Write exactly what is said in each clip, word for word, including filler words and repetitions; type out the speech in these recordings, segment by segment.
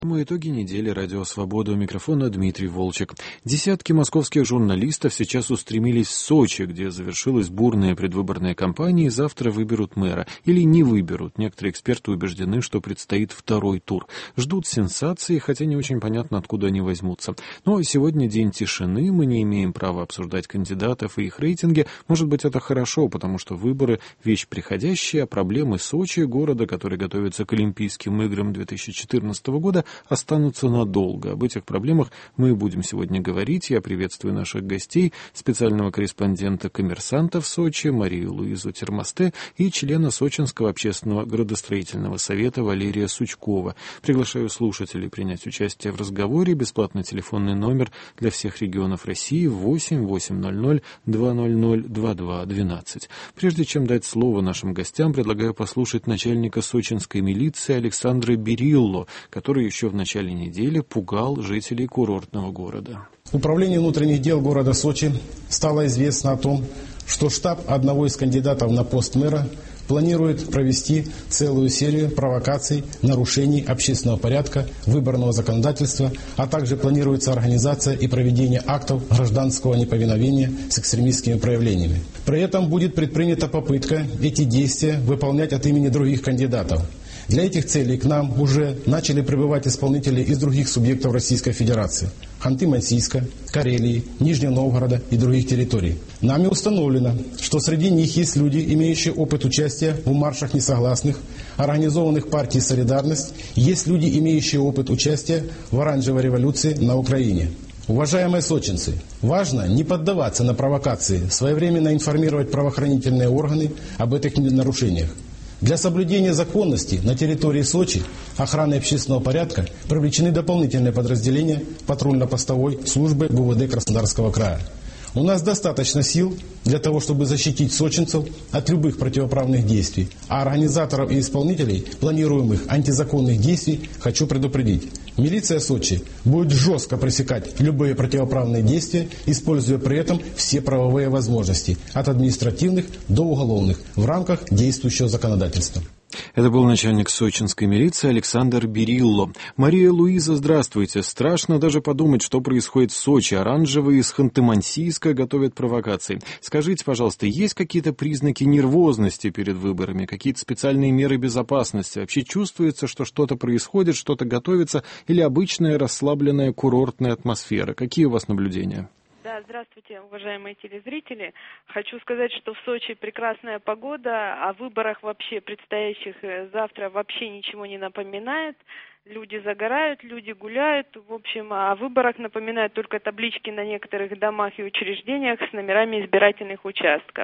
Мы итоги недели. Радио «Свобода», у микрофона Дмитрий Волчек. Десятки московских журналистов сейчас устремились в Сочи, где завершилась бурная предвыборная кампания, и завтра выберут мэра. Или не выберут. Некоторые эксперты убеждены, что предстоит второй тур. Ждут сенсации, хотя не очень понятно, откуда они возьмутся. Но сегодня день тишины, мы не имеем права обсуждать кандидатов и их рейтинги. Может быть, это хорошо, потому что выборы — вещь приходящая, а проблемы Сочи, города, который готовится к Олимпийским играм две тысячи четырнадцатого года, останутся надолго. Об этих проблемах мы будем сегодня говорить. Я приветствую наших гостей, специального корреспондента «Коммерсанта» в Сочи Марию Луизу Термосте и члена Сочинского общественного градостроительного совета Валерия Сучкова. Приглашаю слушателей принять участие в разговоре. Бесплатный телефонный номер для всех регионов России восемь восемь ноль ноль два ноль ноль два два двенадцать. Прежде чем дать слово нашим гостям, предлагаю послушать начальника сочинской милиции Александра Берилло, который еще в начале недели пугал жителей курортного города. Управлению внутренних дел города Сочи стало известно о том, что штаб одного из кандидатов на пост мэра планирует провести целую серию провокаций, нарушений общественного порядка, выборного законодательства, а также планируется организация и проведение актов гражданского неповиновения с экстремистскими проявлениями. При этом будет предпринята попытка эти действия выполнять от имени других кандидатов. Для этих целей к нам уже начали прибывать исполнители из других субъектов Российской Федерации – Ханты-Мансийска, Карелии, Нижнего Новгорода и других территорий. Нами установлено, что среди них есть люди, имеющие опыт участия в маршах несогласных, организованных партией «Солидарность», есть люди, имеющие опыт участия в оранжевой революции на Украине. Уважаемые сочинцы, важно не поддаваться на провокации, своевременно информировать правоохранительные органы об этих нарушениях. Для соблюдения законности на территории Сочи охраны общественного порядка привлечены дополнительные подразделения патрульно-постовой службы ГУВД Краснодарского края. У нас достаточно сил для того, чтобы защитить сочинцев от любых противоправных действий, а организаторов и исполнителей планируемых антизаконных действий хочу предупредить. Милиция Сочи будет жестко пресекать любые противоправные действия, используя при этом все правовые возможности, от административных до уголовных, в рамках действующего законодательства. Это был начальник сочинской милиции Александр Берилло. Мария Луиза, здравствуйте. Страшно даже подумать, что происходит в Сочи. Оранжевые из Ханты-Мансийска готовят провокации. Скажите, пожалуйста, есть какие-то признаки нервозности перед выборами, какие-то специальные меры безопасности? Вообще чувствуется, что что-то происходит, что-то готовится, или обычная расслабленная курортная атмосфера? Какие у вас наблюдения? Да, здравствуйте, уважаемые телезрители. Хочу сказать, что в Сочи прекрасная погода, о выборах вообще предстоящих завтра вообще ничего не напоминает. Люди загорают, люди гуляют. В общем, о выборах напоминают только таблички на некоторых домах и учреждениях с номерами избирательных участков.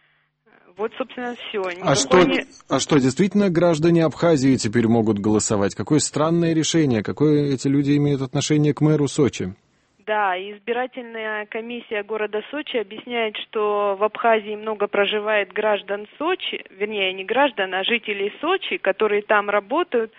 Вот, собственно, все. А что, не... а что, действительно граждане Абхазии теперь могут голосовать? Какое странное решение, какое эти люди имеют отношение к мэру Сочи? Да, избирательная комиссия города Сочи объясняет, что в Абхазии много проживает граждан Сочи, вернее, не граждан, а жителей Сочи, которые там работают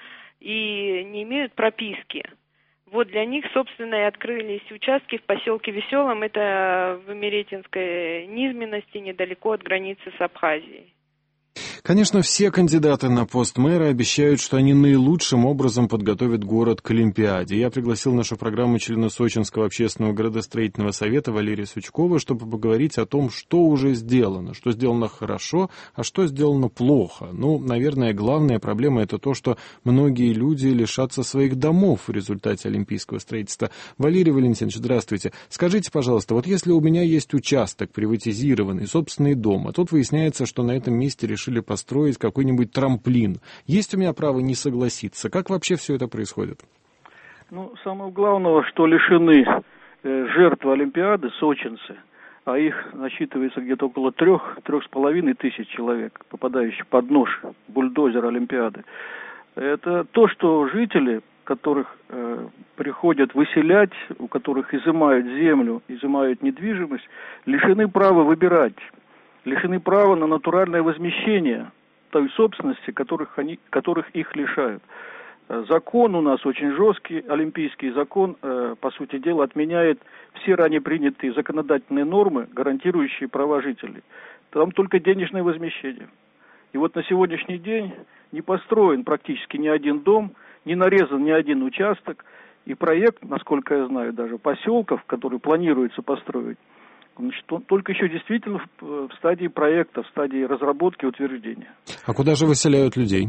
и не имеют прописки. Вот для них, собственно, и открылись участки в поселке Веселом, это в Имеретинской низменности, недалеко от границы с Абхазией. Конечно, все кандидаты на пост мэра обещают, что они наилучшим образом подготовят город к Олимпиаде. Я пригласил в нашу программу члена Сочинского общественного градостроительного совета Валерия Сучкова, чтобы поговорить о том, что уже сделано, что сделано хорошо, а что сделано плохо. Ну, наверное, главная проблема — это то, что многие люди лишатся своих домов в результате олимпийского строительства. Валерий Валентинович, здравствуйте. Скажите, пожалуйста, вот если у меня есть участок приватизированный, собственный дом, а тут выясняется, что на этом месте решили построить какой-нибудь трамплин. Есть у меня право не согласиться? Как вообще все это происходит? Ну, самого главного, что лишены э, жертвы Олимпиады, сочинцы, а их насчитывается где-то около трех, трех с половиной тысяч человек, попадающих под нож бульдозера Олимпиады. Это то, что жители, которых э, приходят выселять, у которых изымают землю, изымают недвижимость, лишены права выбирать. Лишены права на натуральное возмещение той собственности, которых, они, которых их лишают. Закон у нас очень жесткий, олимпийский закон, э, по сути дела, отменяет все ранее принятые законодательные нормы, гарантирующие права жителей. Там только денежное возмещение. И вот на сегодняшний день не построен практически ни один дом, не нарезан ни один участок. И проект, насколько я знаю, даже поселков, которые планируется построить, значит, он только еще действительно в, в стадии проекта, в стадии разработки и утверждения. А куда же выселяют людей?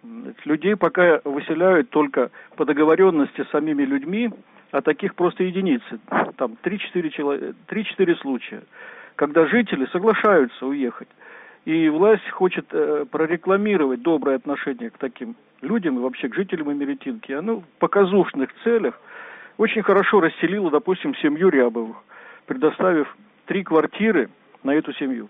Людей пока выселяют только по договоренности с самими людьми, а таких просто единицы. Там три-четыре человека, три-четыре случая, когда жители соглашаются уехать. И власть хочет э, прорекламировать доброе отношение к таким людям и вообще к жителям Имеретинки. Она в показушных целях очень хорошо расселила, допустим, семью Рябовых, предоставив три квартиры на эту семью.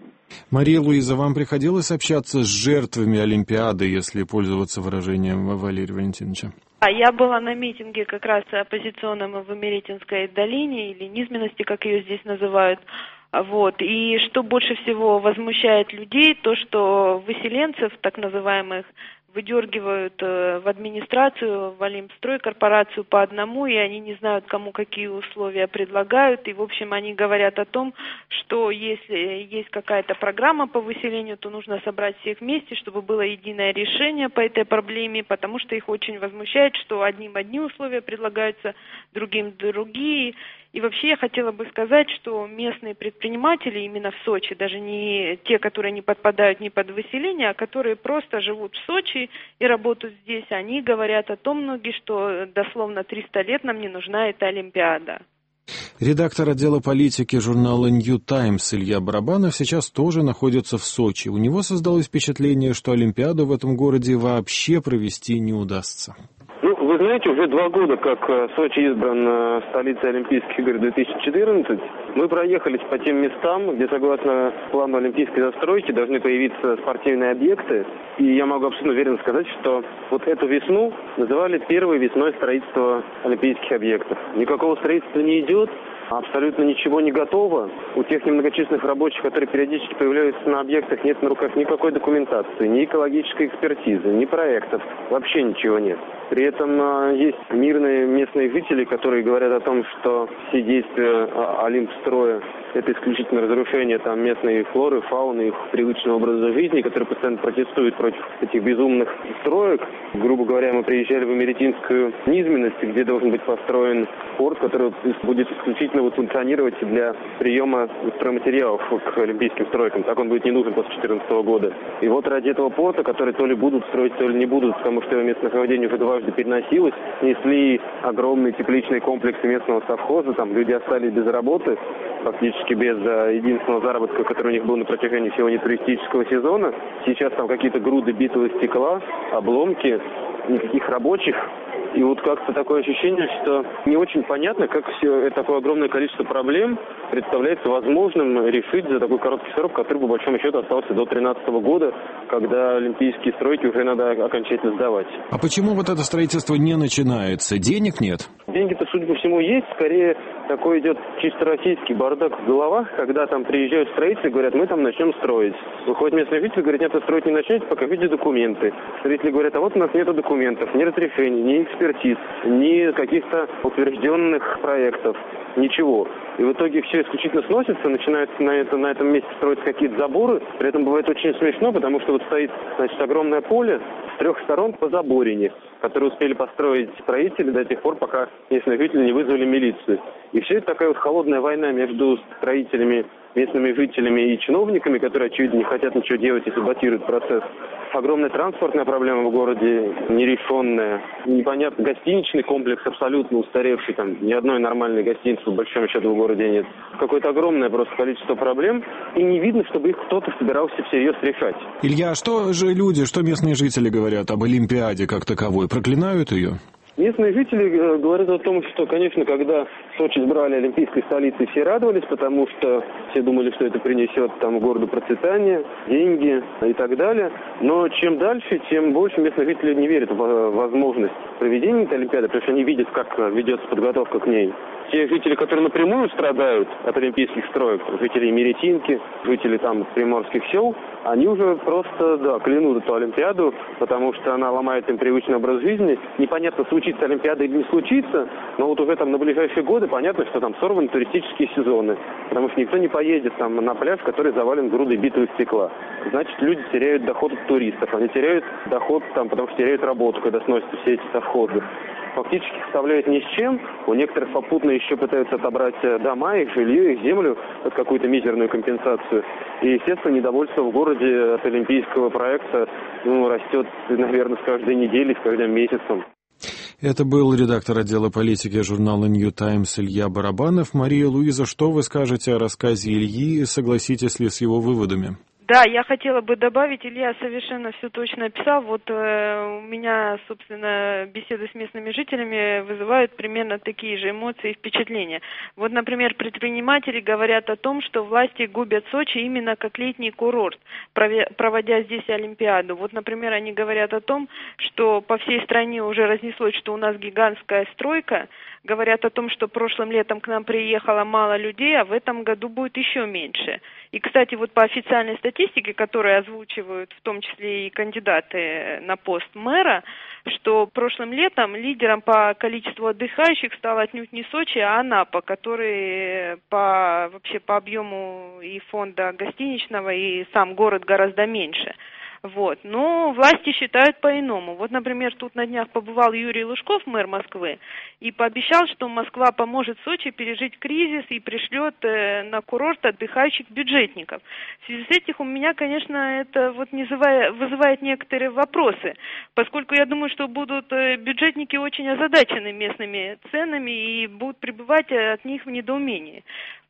Мария Луиза, вам приходилось общаться с жертвами Олимпиады, если пользоваться выражением Валерия Валентиновича? А я была на митинге как раз оппозиционном в Имеретинской долине, или низменности, как ее здесь называют. Вот. И что больше всего возмущает людей, то, что выселенцев, так называемых, выдергивают в администрацию, в Олимпстройкорпорацию по одному, и они не знают, кому какие условия предлагают. И, в общем, они говорят о том, что если есть какая-то программа по выселению, то нужно собрать всех вместе, чтобы было единое решение по этой проблеме, потому что их очень возмущает, что одним одни условия предлагаются, другим другие. И вообще я хотела бы сказать, что местные предприниматели именно в Сочи, даже не те, которые не подпадают ни под выселение, а которые просто живут в Сочи и работают здесь, они говорят о том, многие, что дословно триста лет нам не нужна эта Олимпиада. Редактор отдела политики журнала New Times Илья Барабанов сейчас тоже находится в Сочи. У него создалось впечатление, что Олимпиаду в этом городе вообще провести не удастся. Ну, вы знаете, уже два года, как Сочи избран столицей Олимпийских игр две тысячи четырнадцать, мы проехались по тем местам, где, согласно плану олимпийской застройки, должны появиться спортивные объекты. И я могу абсолютно уверенно сказать, что вот эту весну называли первой весной строительства олимпийских объектов. Никакого строительства не идет. Абсолютно ничего не готово. У тех немногочисленных рабочих, которые периодически появляются на объектах, нет на руках никакой документации, ни экологической экспертизы, ни проектов. Вообще ничего нет. При этом э, есть мирные местные жители, которые говорят о том, что все действия Олимпстроя – это исключительно разрушение там местной флоры, фауны, их привычного образа жизни, которые постоянно протестуют против этих безумных строек. Грубо говоря, мы приезжали в Имеретинскую низменность, где должен быть построен порт, который будет исключительно вот функционировать для приема стройматериалов к олимпийским стройкам. Так он будет не нужен после две тысячи четырнадцатого года. И вот ради этого порта, который то ли будут строить, то ли не будут, потому что его местонахождение уже дважды переносилось, несли огромные тепличные комплексы местного совхоза, там люди остались без работы, фактически без а, единственного заработка, который у них был на протяжении всего нетуристического сезона. Сейчас там какие-то груды битого стекла, обломки, никаких рабочих. И вот как-то такое ощущение, что не очень понятно, как все такое огромное количество проблем представляется возможным решить за такой короткий срок, который, по большому счету, остался до две тысячи тринадцатого года, когда олимпийские стройки уже надо окончательно сдавать. А почему вот это строительство не начинается? Денег нет? Деньги-то, судя по всему, есть. Скорее, такой идет чисто российский бардак в головах, когда там приезжают строители и говорят, мы там начнем строить. Выходят местные жители, говорят, нет, вы строить не начнете, покажите документы. Строители говорят, а вот у нас нет документов, ни разрешений, ни экспертиз, ни каких-то утвержденных проектов, ничего. И в итоге все исключительно сносится, начинаются на, это, на этом месте строиться какие-то заборы. При этом бывает очень смешно, потому что вот стоит, значит, огромное поле с трех сторон по заборине, которые успели построить строители до тех пор, пока местные жители не вызвали милицию. И все это такая вот холодная война между строителями, местными жителями и чиновниками, которые, очевидно, не хотят ничего делать и саботируют процесс. Огромная транспортная проблема в городе, нерешенная. Непонятно, гостиничный комплекс абсолютно устаревший. Там ни одной нормальной гостиницы, по большому счету, в городе нет. Какое-то огромное просто количество проблем. И не видно, чтобы их кто-то собирался всерьез решать. Илья, а что же люди, что местные жители говорят об Олимпиаде как таковой? Проклинают ее? Местные жители говорят о том, что, конечно, когда Сочи избрали олимпийской столицей, все радовались, потому что все думали, что это принесет там городу процветание, деньги и так далее. Но чем дальше, тем больше местные жители не верят в возможность проведения этой Олимпиады, потому что они видят, как ведется подготовка к ней. Те жители, которые напрямую страдают от олимпийских строек, жители Имеретинки, жители там приморских сел, они уже просто, да, клянут эту Олимпиаду, потому что она ломает им привычный образ жизни. Непонятно, случится Олимпиада или не случится, но вот уже там на ближайшие годы понятно, что там сорваны туристические сезоны, потому что никто не поедет там на пляж, который завален грудой битого стекла. Значит, люди теряют доход от туристов, они теряют доход там, потому что теряют работу, когда сносятся все эти совхозы. Фактически оставляют ни с чем. У некоторых попутно еще пытаются отобрать дома, их жилье, их землю под какую-то мизерную компенсацию. И, естественно, недовольство в городе от олимпийского проекта ну, растет, наверное, с каждой неделей, с каждым месяцем. Это был редактор отдела политики журнала New Times Илья Барабанов. Мария Луиза, что вы скажете о рассказе Ильи? Согласитесь ли с его выводами? Да, я хотела бы добавить, Илья совершенно все точно описал. Вот э, у меня, собственно, беседы с местными жителями вызывают примерно такие же эмоции и впечатления. Вот, например, предприниматели говорят о том, что власти губят Сочи именно как летний курорт, проводя здесь Олимпиаду. Вот, например, они говорят о том, что по всей стране уже разнеслось, что у нас гигантская стройка. Говорят о том, что прошлым летом к нам приехало мало людей, а в этом году будет еще меньше. И, кстати, вот по официальной статистике, которую озвучивают в том числе и кандидаты на пост мэра, что прошлым летом лидером по количеству отдыхающих стал отнюдь не Сочи, а Анапа, который по, вообще по объему и фонда гостиничного, и сам город гораздо меньше. Вот. Но власти считают по-иному. Вот, например, тут на днях побывал Юрий Лужков, мэр Москвы, и пообещал, что Москва поможет Сочи пережить кризис и пришлет э, на курорт отдыхающих бюджетников. В связи с этим у меня, конечно, это вот вызывает, вызывает некоторые вопросы, поскольку я думаю, что будут э, бюджетники очень озадачены местными ценами и будут пребывать от них в недоумении,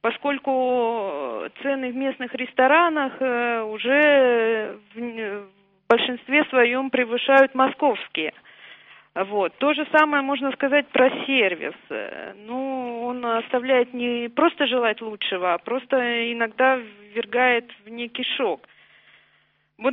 поскольку цены в местных ресторанах э, уже в, в большинстве своем превышают московские. Вот. То же самое можно сказать про сервис. Ну, он оставляет не просто желать лучшего, а просто иногда ввергает в некий шок. Вот...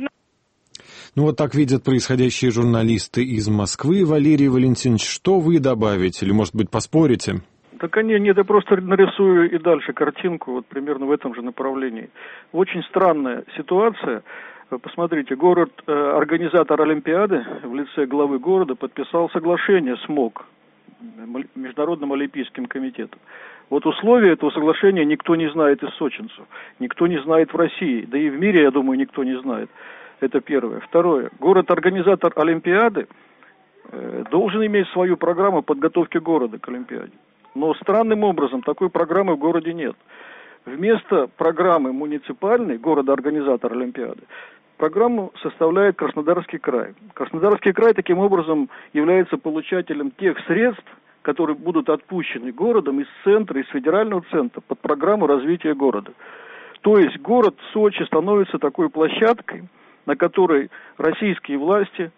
Ну вот так видят происходящие журналисты из Москвы. Валерий Валентинович, что вы добавите? Или, может быть, поспорите? Так они, нет, я просто нарисую и дальше картинку, вот примерно в этом же направлении. Очень странная ситуация. Посмотрите, город, э, организатор Олимпиады в лице главы города подписал соглашение с МОК, Международным олимпийским комитетом. Вот условия этого соглашения никто не знает из сочинцев, никто не знает в России, да и в мире, я думаю, никто не знает. Это первое. Второе. Город-организатор Олимпиады э, должен иметь свою программу подготовки города к Олимпиаде. Но странным образом такой программы в городе нет. Вместо программы муниципальной, города-организатора Олимпиады, программу составляет Краснодарский край. Краснодарский край таким образом является получателем тех средств, которые будут отпущены городом из центра, из федерального центра под программу развития города. То есть город Сочи становится такой площадкой, на которой российские власти,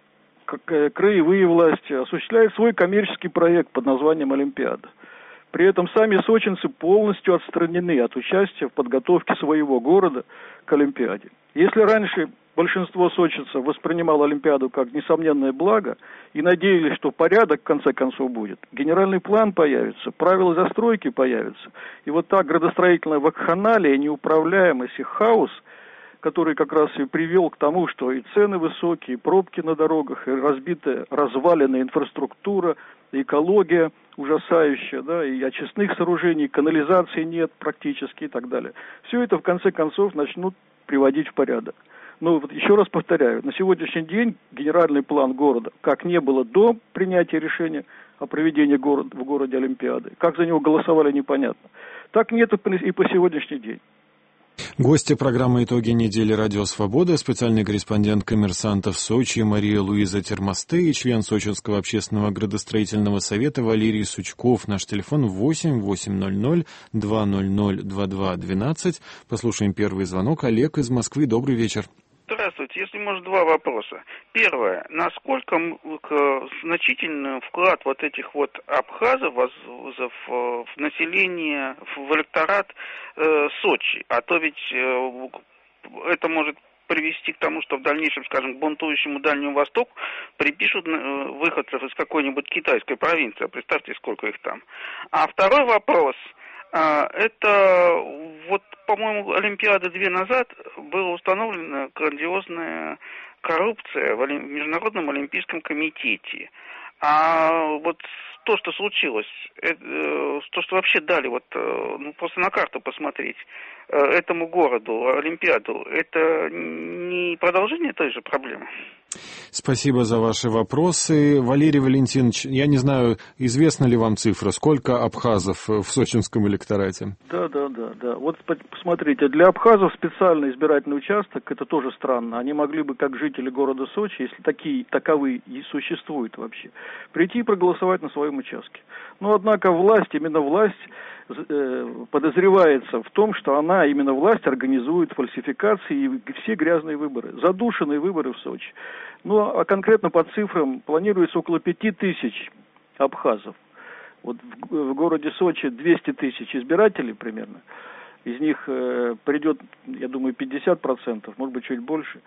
краевые власти осуществляют свой коммерческий проект под названием Олимпиада. При этом сами сочинцы полностью отстранены от участия в подготовке своего города к Олимпиаде. Если раньше большинство сочинцев воспринимало Олимпиаду как несомненное благо и надеялись, что порядок в конце концов будет, генеральный план появится, правила застройки появятся, и вот так градостроительная вакханалия, неуправляемость и хаос, который как раз и привел к тому, что и цены высокие, и пробки на дорогах, и разбитая, разваленная инфраструктура, экология ужасающая, да, и очистных сооружений, канализации нет практически и так далее. Все это в конце концов начнут приводить в порядок. Но вот еще раз повторяю, на сегодняшний день генеральный план города, как не было до принятия решения о проведении город, в городе Олимпиады, как за него голосовали, непонятно, так нет и по сегодняшний день. Гости программы «Итоги недели. Радио Свобода», специальный корреспондент «Коммерсанта» в Сочи Мария Луиза Термосте и член Сочинского общественного градостроительного совета Валерий Сучков. Наш телефон восемь восемьсот два ноль ноль два два двенадцать. Послушаем первый звонок. Олег из Москвы. Добрый вечер. Здравствуйте. Если может, два вопроса. Первое. Насколько значительный вклад вот этих вот абхазов в население, в электорат э, Сочи? А то ведь э, это может привести к тому, что в дальнейшем, скажем, к бунтующему Дальнему Востоку припишут выходцев из какой-нибудь китайской провинции. Представьте, сколько их там. А второй вопрос. Это вот, по-моему, Олимпиады две назад была установлена грандиозная коррупция в Международном олимпийском комитете. А вот то, что случилось, это, то, что вообще дали, вот, ну, просто на карту посмотреть, этому городу, Олимпиаду, это не продолжение той же проблемы? Спасибо за ваши вопросы. Валерий Валентинович, я не знаю, известна ли вам цифра, сколько абхазов в сочинском электорате? Да, да, да, да. Вот посмотрите, для абхазов специальный избирательный участок, это тоже странно. Они могли бы, как жители города Сочи, если такие таковые и существуют вообще, прийти и проголосовать на своем участке. Но, однако, власть, именно власть э, подозревается в том, что она, именно власть, организует фальсификации и все грязные выборы, задушенные выборы в Сочи. Ну, а конкретно по цифрам планируется около пяти тысяч абхазов. Вот в, в городе Сочи двести тысяч избирателей примерно. Из них э, придет, я думаю, пятьдесят процентов, может быть, чуть больше.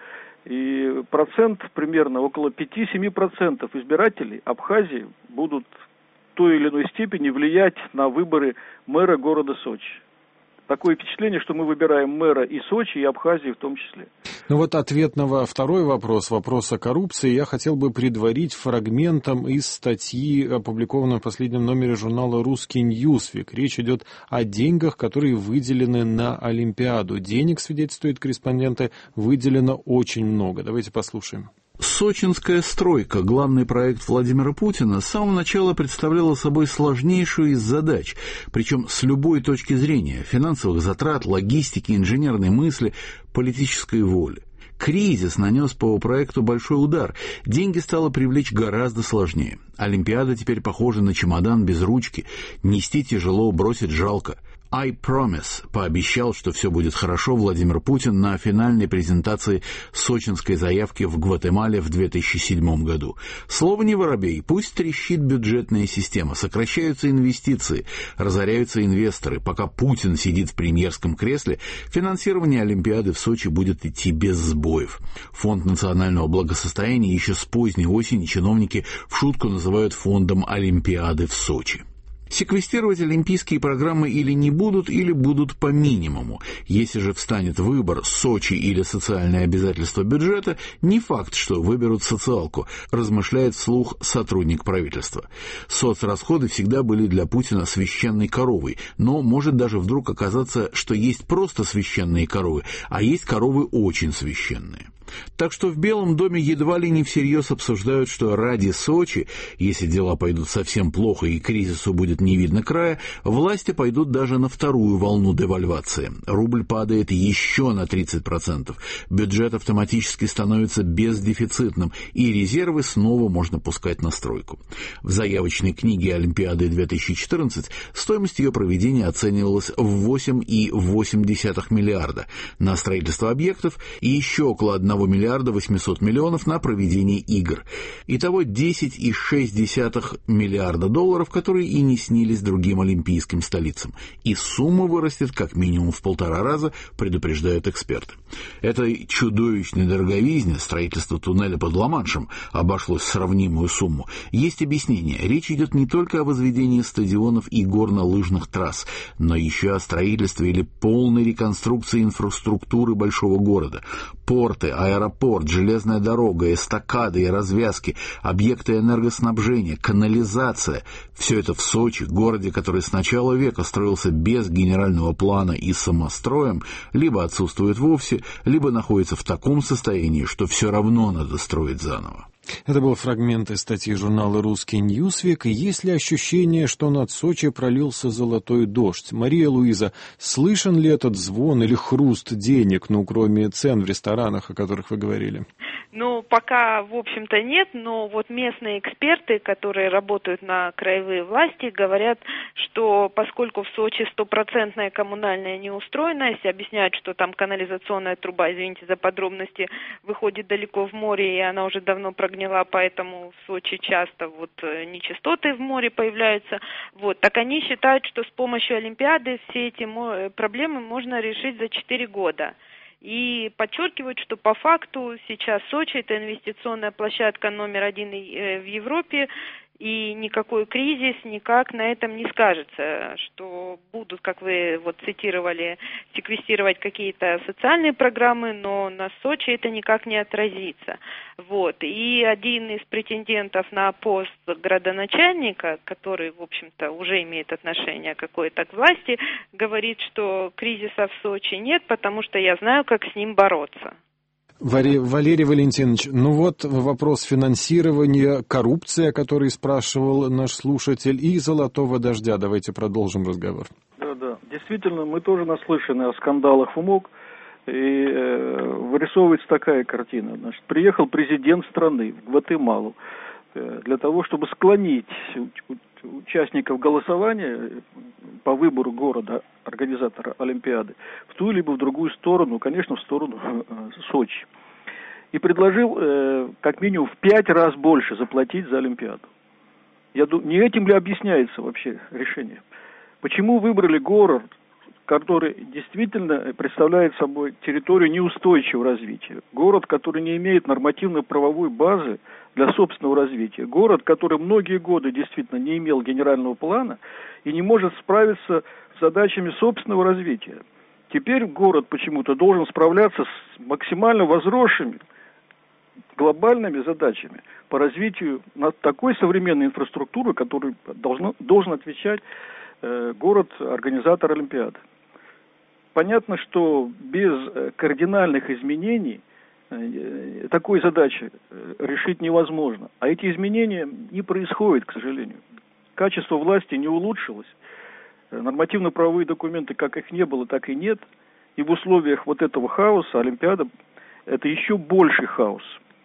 И процент примерно около пять-семь процентов избирателей Абхазии будут в той или иной степени влиять на выборы мэра города Сочи. Такое впечатление, что мы выбираем мэра и Сочи, и Абхазии в том числе. Ну вот ответ на второй вопрос, вопрос о коррупции, я хотел бы предварить фрагментом из статьи, опубликованной в последнем номере журнала «Русский Ньюсвик». Речь идет о деньгах, которые выделены на Олимпиаду. Денег, свидетельствуют корреспонденты, выделено очень много. Давайте послушаем. Сочинская стройка, главный проект Владимира Путина, с самого начала представляла собой сложнейшую из задач, причем с любой точки зрения – финансовых затрат, логистики, инженерной мысли, политической воли. Кризис нанес по проекту большой удар. Деньги стало привлечь гораздо сложнее. Олимпиада теперь похожа на чемодан без ручки. Нести тяжело, бросить жалко. I promise пообещал, что все будет хорошо, Владимир Путин на финальной презентации сочинской заявки в Гватемале в две тысячи седьмом году. Слово не воробей, пусть трещит бюджетная система, сокращаются инвестиции, разоряются инвесторы. Пока Путин сидит в премьерском кресле, финансирование Олимпиады в Сочи будет идти без сбоев. Фонд национального благосостояния еще с поздней осени чиновники в шутку называют фондом Олимпиады в Сочи. Секвестировать олимпийские программы или не будут, или будут по минимуму. Если же встанет выбор Сочи или социальные обязательства бюджета, не факт, что выберут социалку, размышляет вслух сотрудник правительства. Соцрасходы всегда были для Путина священной коровой, но может даже вдруг оказаться, что есть просто священные коровы, а есть коровы очень священные. Так что в Белом доме едва ли не всерьез обсуждают, что ради Сочи, если дела пойдут совсем плохо и кризису будет не видно края, власти пойдут даже на вторую волну девальвации. Рубль падает еще на тридцать процентов, бюджет автоматически становится бездефицитным, и резервы снова можно пускать на стройку. В заявочной книге Олимпиады две тысячи четырнадцать стоимость ее проведения оценивалась в восемь целых восемь десятых миллиарда на строительство объектов и еще около одного миллиарда восемьсот миллионов на проведение игр. Итого десять целых шесть десятых миллиарда долларов, которые и не снились другим олимпийским столицам. И сумма вырастет как минимум в полтора раза, предупреждают эксперты. Этой чудовищной дороговизне строительство туннеля под Ла-Маншем обошлось в сравнимую сумму. Есть объяснение. Речь идет не только о возведении стадионов и горнолыжных трасс, но еще о строительстве или полной реконструкции инфраструктуры большого города. Порты, аэропорт, железная дорога, эстакады и развязки, объекты энергоснабжения, канализация. Все это в Сочи, городе, который с начала века строился без генерального плана и самостроем, либо отсутствует вовсе, либо находится в таком состоянии, что все равно надо строить заново. Это был фрагмент из статьи журнала «Русский Ньюсвик». Есть ли ощущение, что над Сочи пролился золотой дождь? Мария Луиза, слышен ли этот звон или хруст денег, ну, кроме цен в ресторанах, о которых вы говорили? Ну, пока, в общем-то, нет, но вот местные эксперты, которые работают на краевые власти, говорят, что поскольку в Сочи стопроцентная коммунальная неустроенность, объясняют, что там канализационная труба, извините за подробности, выходит далеко в море, и она уже давно прогнила, поэтому в Сочи часто вот нечистоты в море появляются. Вот, так они считают, что с помощью Олимпиады все эти проблемы можно решить за четыре года. И подчеркивают, что по факту сейчас Сочи – это инвестиционная площадка номер один в Европе, и никакой кризис никак на этом не скажется, что будут, как вы вот цитировали, секвестировать какие-то социальные программы, но на Сочи это никак не отразится. Вот. И один из претендентов на пост градоначальника, который, в общем-то, уже имеет отношение какое-то к власти, говорит, что кризиса в Сочи нет, потому что я знаю, как с ним бороться. Валерий Валентинович, ну вот вопрос финансирования, коррупция, о которой спрашивал наш слушатель, и золотого дождя. Давайте продолжим разговор. Да, да. Действительно, мы тоже наслышаны о скандалах в МОК, и э, вырисовывается такая картина. Значит, приехал президент страны в Гватемалу э, для того, чтобы склонить участников голосования по выбору города, организатора Олимпиады, в ту либо в другую сторону, конечно, в сторону э, Сочи. И предложил э, как минимум в пять раз больше заплатить за Олимпиаду. Я думаю, не этим ли объясняется вообще решение? Почему выбрали город, который действительно представляет собой территорию неустойчивого развития? Город, который не имеет нормативно-правовой базы для собственного развития. Город, который многие годы действительно не имел генерального плана и не может справиться с задачами собственного развития. Теперь город почему-то должен справляться с максимально возросшими глобальными задачами по развитию такой современной инфраструктуры, которой должно, должен отвечать э, город-организатор Олимпиады. Понятно, что без кардинальных изменений такой задачи решить невозможно. А эти изменения не происходят, к сожалению. Качество власти не улучшилось. Нормативно-правовые документы, как их не было, так и нет. И в условиях вот этого хаоса Олимпиада – это еще больший хаос.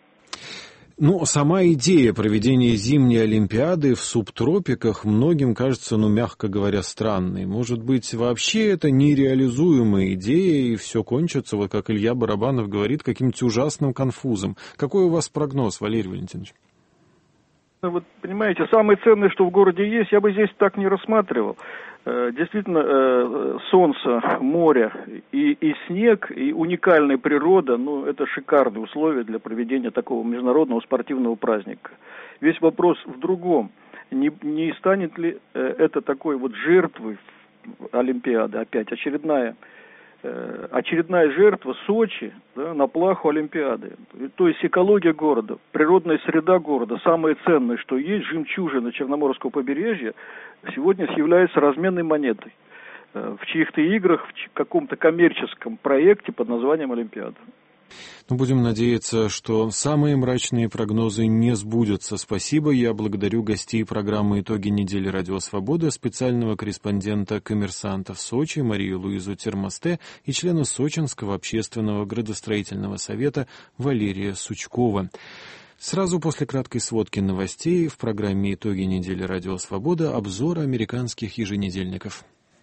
Ну, сама идея проведения зимней Олимпиады в субтропиках многим кажется, ну, мягко говоря, странной. Может быть, вообще это нереализуемая идея, и все кончится, вот как Илья Барабанов говорит, каким-то ужасным конфузом. Какой у вас прогноз, Валерий Валентинович? Вот, понимаете, самое ценное, что в городе есть, я бы здесь так не рассматривал. Действительно, солнце, море и, и снег, и уникальная природа, ну, это шикарные условия для проведения такого международного спортивного праздника. Весь вопрос в другом. Не, не станет ли это такой вот жертвой Олимпиады, опять очередная, очередная жертва Сочи, да, на плаху Олимпиады. То есть экология города, природная среда города, самое ценное, что есть, жемчужина Черноморского побережья, сегодня является разменной монетой в чьих-то играх, в каком-то коммерческом проекте под названием Олимпиада. Ну, будем надеяться, что самые мрачные прогнозы не сбудутся. Спасибо. Я благодарю гостей программы «Итоги недели Радио Свобода», специального корреспондента «Коммерсанта» в Сочи Марию Луизу Термосте и члена Сочинского общественного градостроительного совета Валерия Сучкова. Сразу после краткой сводки новостей в программе «Итоги недели Радио Свобода» обзор американских еженедельников.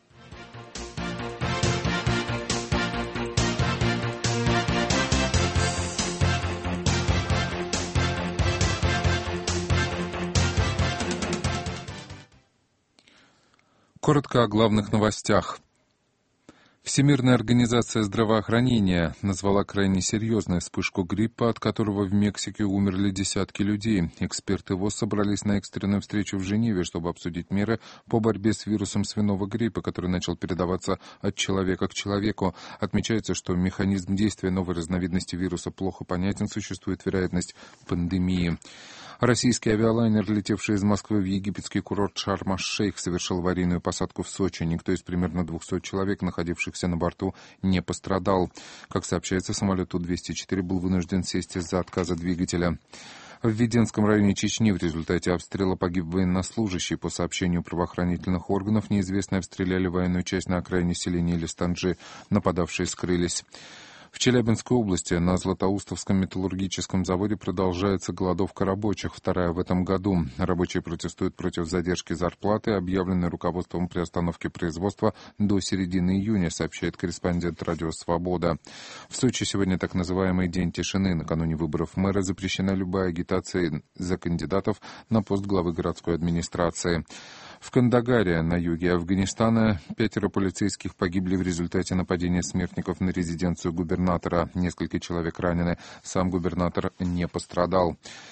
Коротко о главных новостях. Всемирная организация здравоохранения назвала крайне серьезной вспышку гриппа, от которого в Мексике умерли десятки людей. Эксперты ВОЗ собрались на экстренную встречу в Женеве, чтобы обсудить меры по борьбе с вирусом свиного гриппа, который начал передаваться от человека к человеку. Отмечается, что механизм действия новой разновидности вируса плохо понятен, существует вероятность пандемии. Российский авиалайнер, летевший из Москвы в египетский курорт Шарм-аш-Шейх, совершил аварийную посадку в Сочи. Никто из примерно двухсот человек, находившихся на борту, не пострадал. Как сообщается, самолет Ту двести четыре был вынужден сесть из-за отказа двигателя. В Веденском районе Чечни в результате обстрела погиб военнослужащий. По сообщению правоохранительных органов, неизвестные обстреляли военную часть на окраине селения Листанджи. Нападавшие скрылись. В Челябинской области на Златоустовском металлургическом заводе продолжается голодовка рабочих, вторая в этом году. Рабочие протестуют против задержки зарплаты, объявленной руководством приостановки производства до середины июня, сообщает корреспондент «Радио Свобода». В Сочи сегодня так называемый День тишины. Накануне выборов мэра запрещена любая агитация за кандидатов на пост главы городской администрации. В Кандагаре, на юге Афганистана, пятеро полицейских погибли в результате нападения смертников на резиденцию губернатора. Несколько человек ранены. Сам губернатор не пострадал.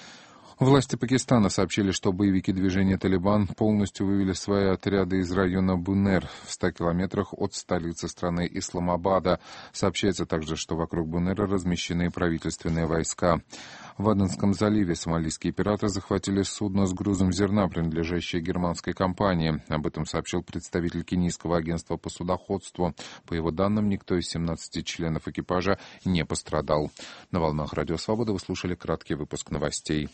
Власти Пакистана сообщили, что боевики движения «Талибан» полностью вывели свои отряды из района Бунер в ста километрах от столицы страны Исламабада. Сообщается также, что вокруг Бунера размещены правительственные войска. В Аденском заливе сомалийские пираты захватили судно с грузом зерна, принадлежащее германской компании. Об этом сообщил представитель кенийского агентства по судоходству. По его данным, никто из семнадцати членов экипажа не пострадал. На волнах Радио Свобода вы слушали краткий выпуск новостей.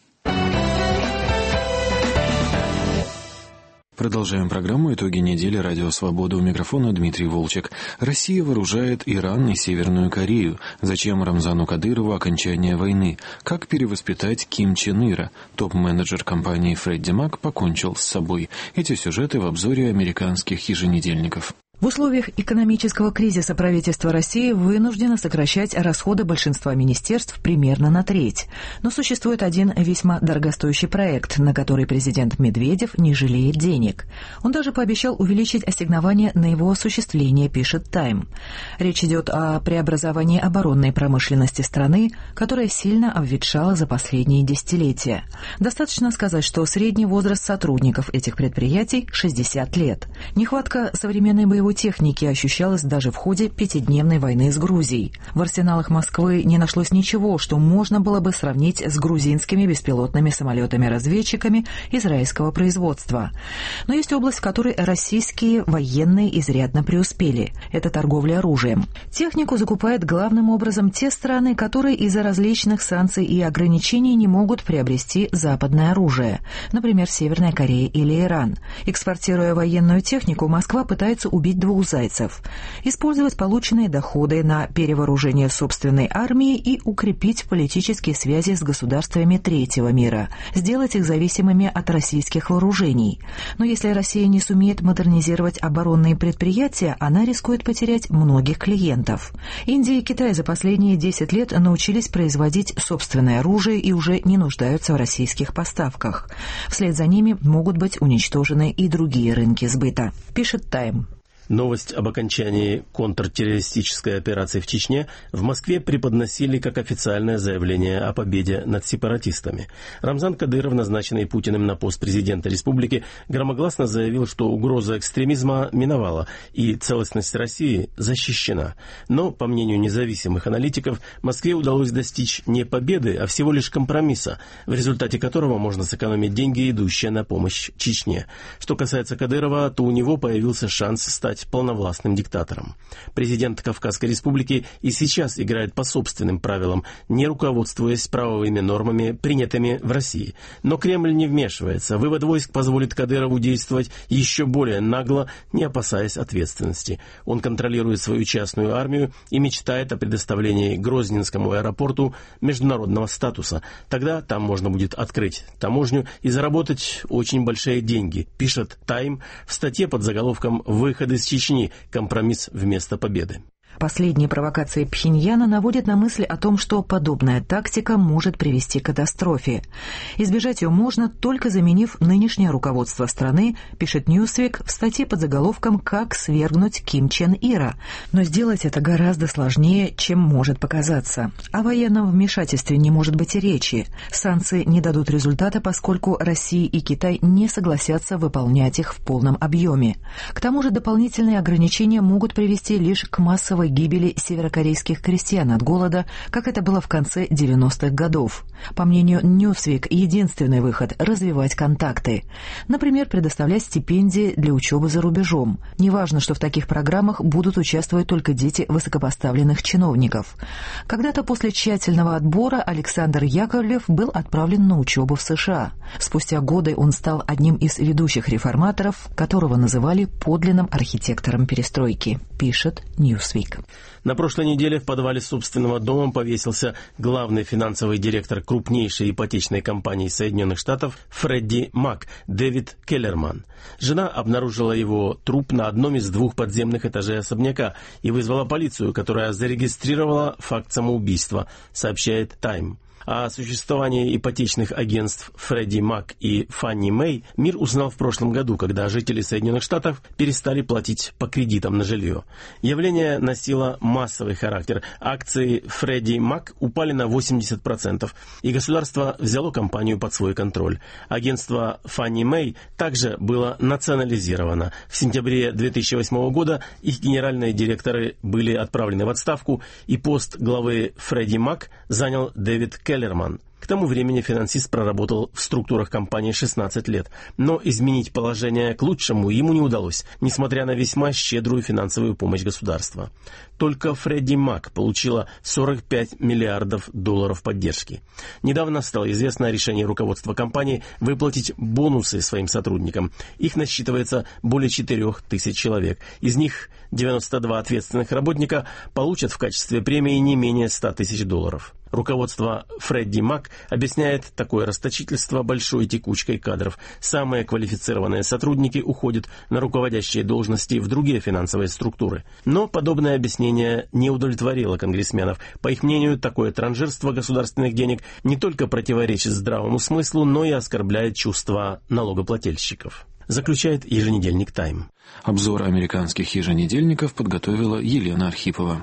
Продолжаем программу «Итоги недели. Радио Свобода». У микрофона Дмитрий Волчек. Россия вооружает Иран и Северную Корею. Зачем Рамзану Кадырову окончание войны? Как перевоспитать Ким Чен Ира? Топ-менеджер компании Фредди Мак покончил с собой. Эти сюжеты в обзоре американских еженедельников. В условиях экономического кризиса правительство России вынуждено сокращать расходы большинства министерств примерно на треть. Но существует один весьма дорогостоящий проект, на который президент Медведев не жалеет денег. Он даже пообещал увеличить ассигнования на его осуществление, пишет «Тайм». Речь идет о преобразовании оборонной промышленности страны, которая сильно обветшала за последние десятилетия. Достаточно сказать, что средний возраст сотрудников этих предприятий – шестьдесят лет. Нехватка современной боевой техники ощущалась даже в ходе пятидневной войны с Грузией. В арсеналах Москвы не нашлось ничего, что можно было бы сравнить с грузинскими беспилотными самолетами-разведчиками израильского производства. Но есть область, в которой российские военные изрядно преуспели. Это торговля оружием. Технику закупают главным образом те страны, которые из-за различных санкций и ограничений не могут приобрести западное оружие. Например, Северная Корея или Иран. Экспортируя военную технику, Москва пытается убить двух зайцев. Использовать полученные доходы на перевооружение собственной армии и укрепить политические связи с государствами третьего мира, сделать их зависимыми от российских вооружений. Но если Россия не сумеет модернизировать оборонные предприятия, она рискует потерять многих клиентов. Индия и Китай за последние десять лет научились производить собственное оружие и уже не нуждаются в российских поставках. Вслед за ними могут быть уничтожены и другие рынки сбыта, пишет «Тайм». Новость об окончании контртеррористической операции в Чечне в Москве преподносили как официальное заявление о победе над сепаратистами. Рамзан Кадыров, назначенный Путиным на пост президента республики, громогласно заявил, что угроза экстремизма миновала и целостность России защищена. Но, по мнению независимых аналитиков, Москве удалось достичь не победы, а всего лишь компромисса, в результате которого можно сэкономить деньги, идущие на помощь Чечне. Что касается Кадырова, то у него появился шанс стать полновластным диктатором. Президент Кавказской республики и сейчас играет по собственным правилам, не руководствуясь правовыми нормами, принятыми в России. Но Кремль не вмешивается. Вывод войск позволит Кадырову действовать еще более нагло, не опасаясь ответственности. Он контролирует свою частную армию и мечтает о предоставлении Грозненскому аэропорту международного статуса. Тогда там можно будет открыть таможню и заработать очень большие деньги, пишет «Тайм» в статье под заголовком «Выход из Чечни. Компромисс вместо победы». Последние провокации Пхеньяна наводят на мысль о том, что подобная тактика может привести к катастрофе. Избежать ее можно, только заменив нынешнее руководство страны, пишет Newsweek в статье под заголовком «Как свергнуть Ким Чен Ира». Но сделать это гораздо сложнее, чем может показаться. О военном вмешательстве не может быть и речи. Санкции не дадут результата, поскольку Россия и Китай не согласятся выполнять их в полном объеме. К тому же дополнительные ограничения могут привести лишь к массовой гибели северокорейских крестьян от голода, как это было в конце девяностых годов. По мнению Newsweek, единственный выход – развивать контакты. Например, предоставлять стипендии для учебы за рубежом. Неважно, что в таких программах будут участвовать только дети высокопоставленных чиновников. Когда-то после тщательного отбора Александр Яковлев был отправлен на учебу в США. Спустя годы он стал одним из ведущих реформаторов, которого называли подлинным архитектором перестройки, пишет Newsweek. На прошлой неделе в подвале собственного дома повесился главный финансовый директор крупнейшей ипотечной компании Соединенных Штатов Фредди Мак, Дэвид Келлерман. Жена обнаружила его труп на одном из двух подземных этажей особняка и вызвала полицию, которая зарегистрировала факт самоубийства, сообщает «Тайм». О существовании ипотечных агентств Фредди Мак и Фанни Мэй мир узнал в прошлом году, когда жители Соединенных Штатов перестали платить по кредитам на жилье. Явление носило массовый характер. Акции Фредди Мак упали на восемьдесят процентов, и государство взяло компанию под свой контроль. Агентство Фанни Мэй также было национализировано. В сентябре две тысячи восьмого года их генеральные директоры были отправлены в отставку, и пост главы Фредди Мак занял Дэвид Келлерман. К тому времени финансист проработал в структурах компании шестнадцать лет, но изменить положение к лучшему ему не удалось, несмотря на весьма щедрую финансовую помощь государства. Только Фредди Мак получила сорок пять миллиардов долларов поддержки. Недавно стало известно о решении руководства компании выплатить бонусы своим сотрудникам. Их насчитывается более четырех тысяч человек. Из них девяносто два ответственных работника получат в качестве премии не менее ста тысяч долларов. Руководство Фредди Мак объясняет такое расточительство большой текучкой кадров. Самые квалифицированные сотрудники уходят на руководящие должности в другие финансовые структуры. Но подобное объяснение не удовлетворило конгрессменов. По их мнению, такое транжирство государственных денег не только противоречит здравому смыслу, но и оскорбляет чувства налогоплательщиков. Заключает еженедельник «Тайм». Обзор американских еженедельников подготовила Елена Архипова.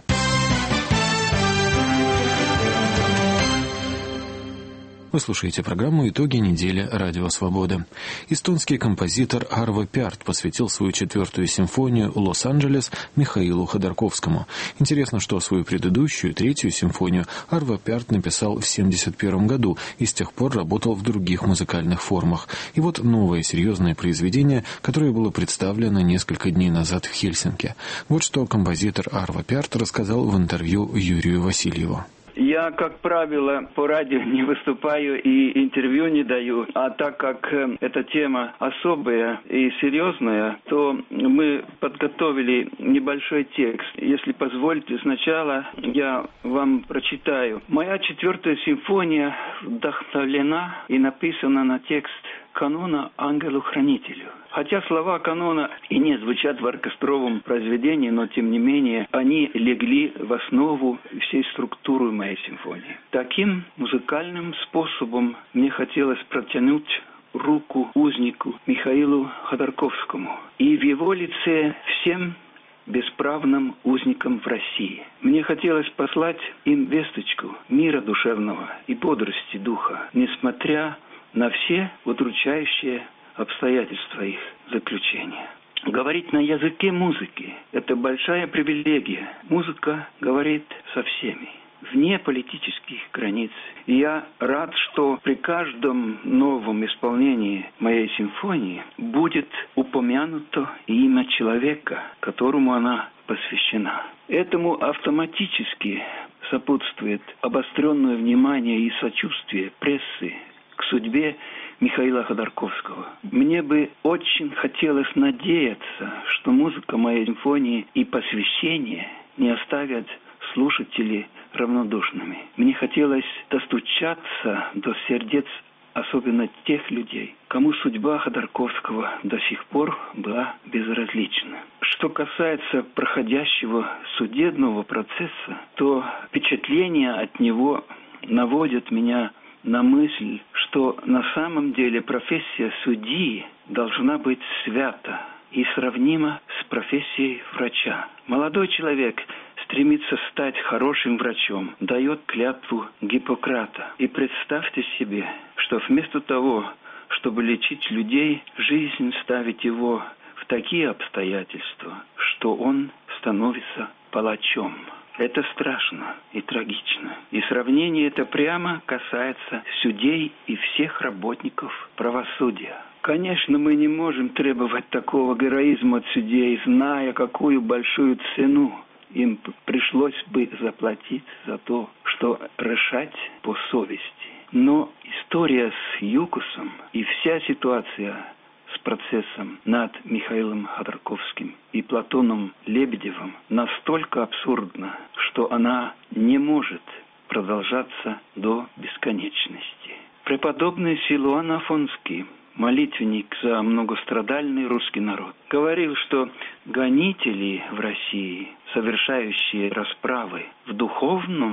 Вы слушаете программу «Итоги недели. Радио Свобода». Эстонский композитор Арво Пярт посвятил свою четвертую симфонию «Лос-Анджелес» Михаилу Ходорковскому. Интересно, что свою предыдущую, третью симфонию Арво Пярт написал в семьдесят первом году и с тех пор работал в других музыкальных формах. И вот новое серьезное произведение, которое было представлено несколько дней назад в Хельсинки. Вот что композитор Арво Пярт рассказал в интервью Юрию Васильеву. Я, как правило, по радио не выступаю и интервью не даю, а так как э, эта тема особая и серьезная, то мы подготовили небольшой текст. Если позволите, сначала я вам прочитаю. Моя четвертая симфония вдохновлена и написана на текст канона «Ангелу-хранителю». Хотя слова канона и не звучат в оркестровом произведении, но тем не менее они легли в основу всей структуры моей симфонии. Таким музыкальным способом мне хотелось протянуть руку узнику Михаилу Ходорковскому и в его лице всем бесправным узникам в России. Мне хотелось послать им весточку мира душевного и бодрости духа, несмотря на все удручающие обстоятельства их заключения. Говорить на языке музыки – это большая привилегия. Музыка говорит со всеми, вне политических границ. И я рад, что при каждом новом исполнении моей симфонии будет упомянуто имя человека, которому она посвящена. Этому автоматически сопутствует обостренное внимание и сочувствие прессы к судьбе Михаила Ходорковского. Мне бы очень хотелось надеяться, что музыка моей симфонии и посвящение не оставят слушателей равнодушными. Мне хотелось достучаться до сердец особенно тех людей, кому судьба Ходорковского до сих пор была безразлична. Что касается проходящего судебного процесса, то впечатление от него наводит меня на мысль, что на самом деле профессия судьи должна быть свята и сравнима с профессией врача. Молодой человек стремится стать хорошим врачом, дает клятву Гиппократа. И представьте себе, что вместо того, чтобы лечить людей, жизнь ставит его в такие обстоятельства, что он становится палачом. Это страшно и трагично. И сравнение это прямо касается судей и всех работников правосудия. Конечно, мы не можем требовать такого героизма от судей, зная, какую большую цену им пришлось бы заплатить за то, что решать по совести. Но история с ЮКОСом и вся ситуация с процессом над Михаилом Ходорковским и Платоном Лебедевым настолько абсурдна, что она не может продолжаться до бесконечности. Преподобный Силуан Афонский, молитвенник за многострадальный русский народ, говорил, что гонители в России, совершающие расправы в духовном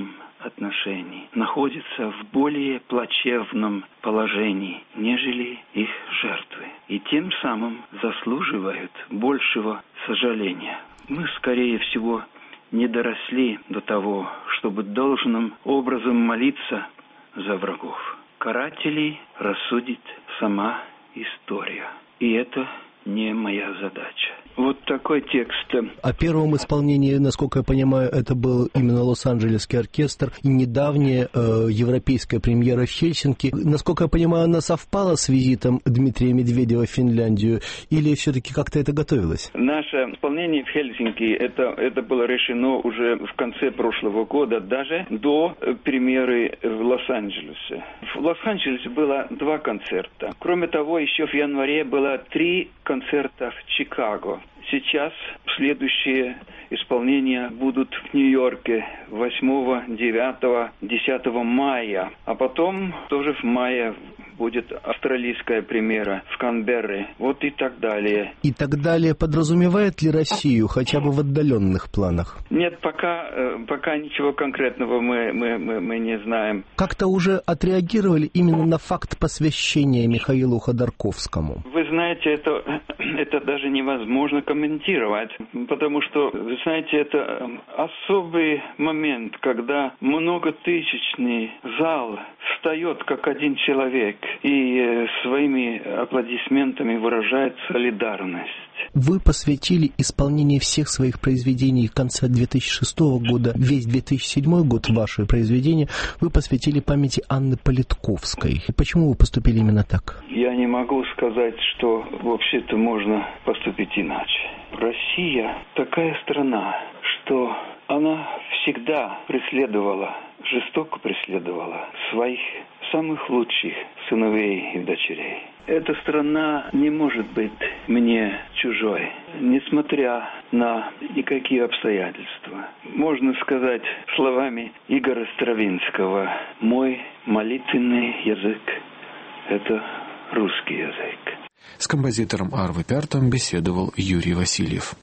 отношений находятся в более плачевном положении, нежели их жертвы, и тем самым заслуживают большего сожаления. Мы, скорее всего, не доросли до того, чтобы должным образом молиться за врагов. Карателей рассудит сама история, и это не моя задача. Вот такой текст. О первом исполнении, насколько я понимаю, это был именно Лос-Анджелесский оркестр и недавняя э, европейская премьера в Хельсинки. Насколько я понимаю, она совпала с визитом Дмитрия Медведева в Финляндию или все-таки как-то это готовилось? Наше исполнение в Хельсинки, это, это было решено уже в конце прошлого года, даже до премьеры в Лос-Анджелесе. В Лос-Анджелесе было два концерта. Кроме того, еще в январе было три концерта в Чикаго. Сейчас следующие исполнения будут в Нью-Йорке восьмого, девятого, десятого мая. А потом тоже в мае будет австралийская премьера в Канберре. Вот и так далее. И так далее подразумевает ли Россию хотя бы в отдаленных планах? Нет, пока, пока ничего конкретного мы, мы, мы, мы не знаем. Как-то уже отреагировали именно на факт посвящения Михаилу Ходорковскому? Вы знаете, это, это даже невозможно комментировать, потому что, вы знаете, это особый момент, когда многотысячный зал встает как один человек и своими аплодисментами выражает солидарность. Вы посвятили исполнению всех своих произведений конца две тысячи шестого года, весь две тысячи седьмой год ваши произведения вы посвятили памяти Анны Политковской. Почему вы поступили именно так? Я не могу сказать, что вообще-то можно поступить иначе. Россия такая страна, что она всегда преследовала, жестоко преследовала своих самых лучших сыновей и дочерей. Эта страна не может быть мне чужой, несмотря на никакие обстоятельства. Можно сказать словами Игоря Стравинского: «Мой молитвенный язык – это русский язык». С композитором Арвой Пяртом беседовал Юрий Васильев.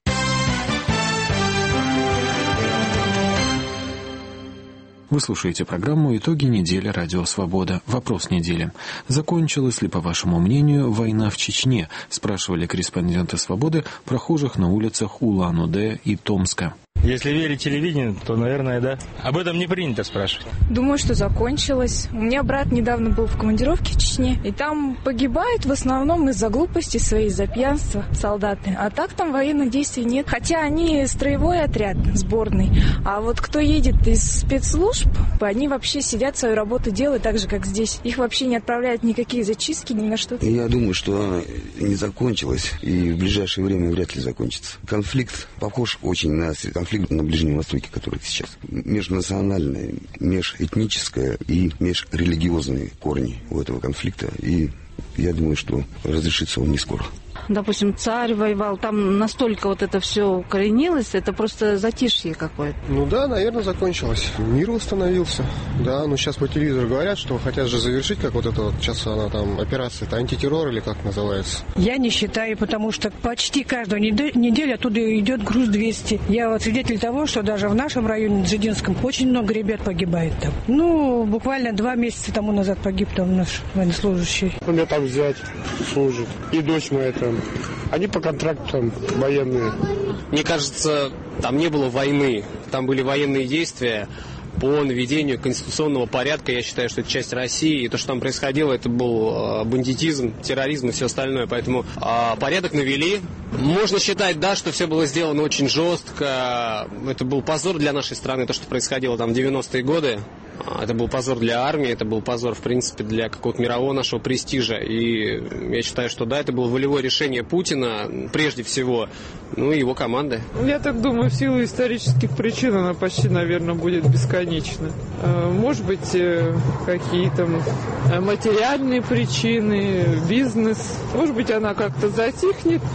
Вы слушаете программу «Итоги недели. Радио Свобода». Вопрос недели. Закончилась ли, по вашему мнению, война в Чечне? Спрашивали корреспонденты «Свободы» прохожих на улицах Улан-Удэ и Томска. Если верить телевидению, то, наверное, да. Об этом не принято спрашивать. Думаю, что закончилось. У меня брат недавно был в командировке в Чечне, и там погибают в основном из-за глупости своей, из-за пьянства солдаты. А так там военных действий нет. Хотя они строевой отряд, сборный. А вот кто едет из спецслужб, они вообще сидят, свою работу делают так же, как здесь. Их вообще не отправляют никакие зачистки, ни на что. Я думаю, что она не закончилась, и в ближайшее время вряд ли закончится. Конфликт похож очень на конфликт на Ближнем Востоке, который сейчас межнациональное, межэтническое и межрелигиозные корни у этого конфликта. И я думаю, что разрешится он не скоро. Допустим, царь воевал, там настолько вот это все укоренилось, это просто затишье какое-то. Ну да, наверное, закончилось. Мир восстановился. Да, ну сейчас по телевизору говорят, что хотят же завершить, как вот это вот, сейчас она там, операция, это антитеррор или как называется. Я не считаю, потому что почти каждую неделю оттуда идет груз двести. Я вот свидетель того, что даже в нашем районе, Дзидинском, очень много ребят погибает там. Ну, буквально два месяца тому назад погиб там наш военнослужащий. У меня там зять служит, и дочь моя там. Они по контракту там военные. Мне кажется, там не было войны. Там были военные действия по наведению конституционного порядка. Я считаю, что это часть России. И то, что там происходило, это был бандитизм, терроризм и все остальное. Поэтому а, порядок навели. Можно считать, да, что все было сделано очень жестко. Это был позор для нашей страны, то, что происходило там в девяностые годы. Это был позор для армии, это был позор, в принципе, для какого-то мирового нашего престижа. И я считаю, что да, это было волевое решение Путина, прежде всего, ну и его команды. Я так думаю, в силу исторических причин она почти, наверное, будет бесконечна. Может быть, какие-то материальные причины, бизнес. Может быть, она как-то затихнет, перейдет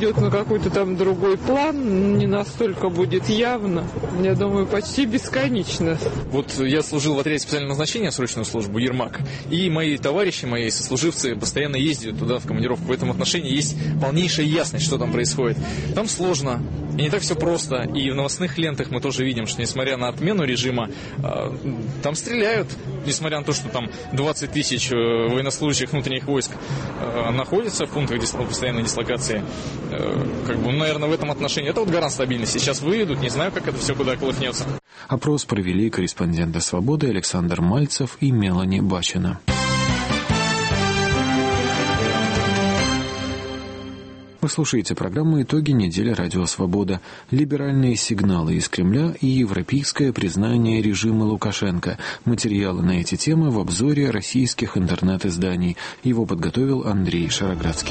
перейдет на какой-то там другой план, не настолько будет явно. Я думаю, почти бесконечно. Вот я служил в отряде специального назначения, срочную службу, Ермак, и мои товарищи, мои сослуживцы постоянно ездят туда в командировку. В этом отношении есть полнейшая ясность, что там происходит. Там сложно, и не так все просто. И в новостных лентах мы тоже видим, что несмотря на отмену режима, там стреляют, несмотря на то, что там двадцать тысяч военнослужащих внутренних войск находятся в пунктах постоянной дислокации. Как бы, наверное, в этом отношении это вот гарант стабильности. Сейчас выйдут, не знаю, как это все куда колыхнется. Опрос провели корреспонденты «Свободы» Александр Мальцев и Мелани Бачина. Вы слушаете программу «Итоги недели Радио Свобода». Либеральные сигналы из Кремля и европейское признание режима Лукашенко. Материалы на эти темы в обзоре российских интернет-изданий. Его подготовил Андрей Шароградский.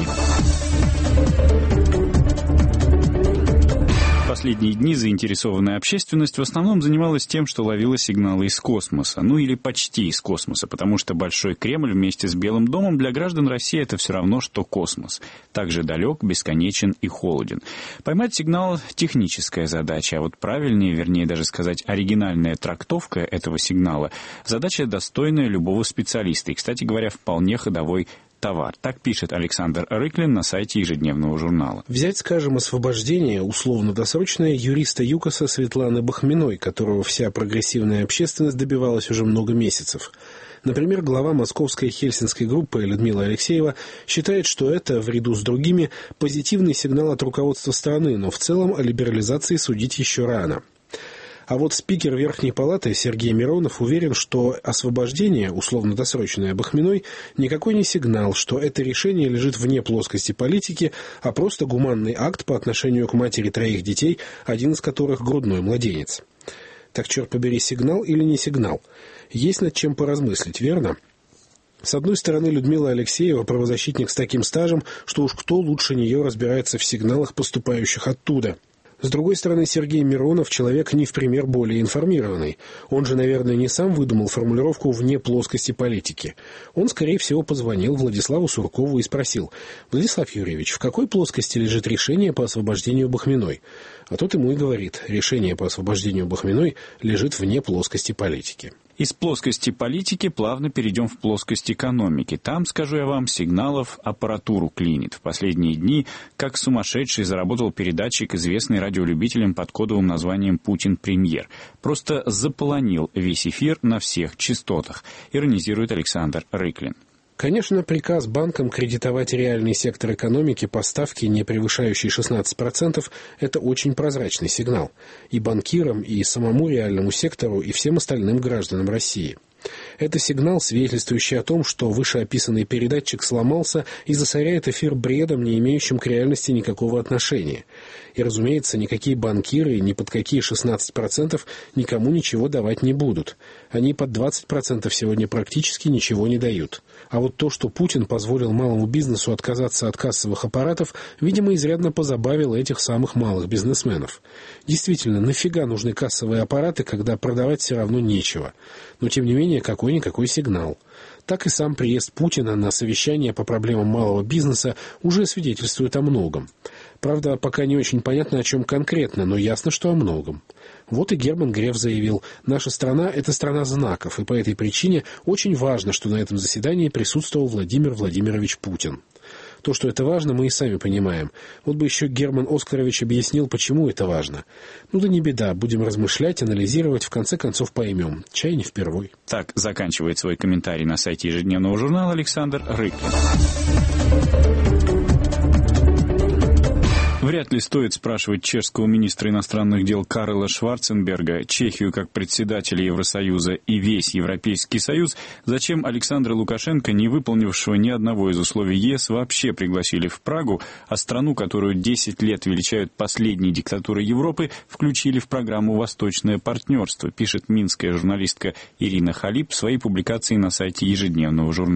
Последние дни заинтересованная общественность в основном занималась тем, что ловила сигналы из космоса. Ну или почти из космоса, потому что Большой Кремль вместе с Белым домом для граждан России это все равно, что космос. Также далек, бесконечен и холоден. Поймать сигнал – техническая задача, а вот правильнее, вернее даже сказать, оригинальная трактовка этого сигнала – задача, достойная любого специалиста и, кстати говоря, вполне ходовой товар. Так пишет Александр Рыклин на сайте ежедневного журнала. Взять, скажем, освобождение, условно-досрочное, юриста ЮКОСа Светланы Бахминой, которого вся прогрессивная общественность добивалась уже много месяцев. Например, глава московской хельсинской группы Людмила Алексеева считает, что это, в ряду с другими, позитивный сигнал от руководства страны, но в целом о либерализации судить еще рано. А вот спикер Верхней Палаты Сергей Миронов уверен, что освобождение, условно-досрочное Бахминой, никакой не сигнал, что это решение лежит вне плоскости политики, а просто гуманный акт по отношению к матери троих детей, один из которых грудной младенец. Так, черт побери, сигнал или не сигнал? Есть над чем поразмыслить, верно? С одной стороны, Людмила Алексеева правозащитник с таким стажем, что уж кто лучше нее разбирается в сигналах, поступающих оттуда. С другой стороны, Сергей Миронов человек не в пример более информированный. Он же, наверное, не сам выдумал формулировку «вне плоскости политики». Он, скорее всего, позвонил Владиславу Суркову и спросил: «Владислав Юрьевич, в какой плоскости лежит решение по освобождению Бахминой?» А тот ему и говорит: решение по освобождению Бахминой лежит вне плоскости политики. Из плоскости политики плавно перейдем в плоскость экономики. Там, скажу я вам, сигналов аппаратуру клинит. В последние дни, как сумасшедший, заработал передатчик, известный радиолюбителям под кодовым названием «Путин премьер». Просто заполонил весь эфир на всех частотах, иронизирует Александр Рыклин. Конечно, приказ банкам кредитовать реальный сектор экономики по ставке, не превышающей шестнадцать процентов, это очень прозрачный сигнал. И банкирам, и самому реальному сектору, и всем остальным гражданам России. Это сигнал, свидетельствующий о том, что вышеописанный передатчик сломался и засоряет эфир бредом, не имеющим к реальности никакого отношения. И, разумеется, никакие банкиры ни под какие шестнадцать процентов никому ничего давать не будут. Они под двадцать процентов сегодня практически ничего не дают. А вот то, что Путин позволил малому бизнесу отказаться от кассовых аппаратов, видимо, изрядно позабавило этих самых малых бизнесменов. Действительно, нафига нужны кассовые аппараты, когда продавать все равно нечего? Но, тем не менее, какой-никакой сигнал. Так и сам приезд Путина на совещание по проблемам малого бизнеса уже свидетельствует о многом. Правда, пока не очень понятно, о чем конкретно, но ясно, что о многом. Вот и Герман Греф заявил: наша страна – это страна знаков, и по этой причине очень важно, что на этом заседании присутствовал Владимир Владимирович Путин. То, что это важно, мы и сами понимаем. Вот бы еще Герман Оскарович объяснил, почему это важно. Ну да не беда, будем размышлять, анализировать, в конце концов поймем. Чай не впервой. Так заканчивает свой комментарий на сайте ежедневного журнала Александр Рыклин. Вряд ли стоит спрашивать чешского министра иностранных дел Карла Шварценберга, Чехию как председателя Евросоюза и весь Европейский Союз, зачем Александра Лукашенко, не выполнившего ни одного из условий ЕС, вообще пригласили в Прагу, а страну, которую десять лет величают последней диктатурой Европы, включили в программу «Восточное партнерство», пишет минская журналистка Ирина Халип в своей публикации на сайте ежедневного журнала.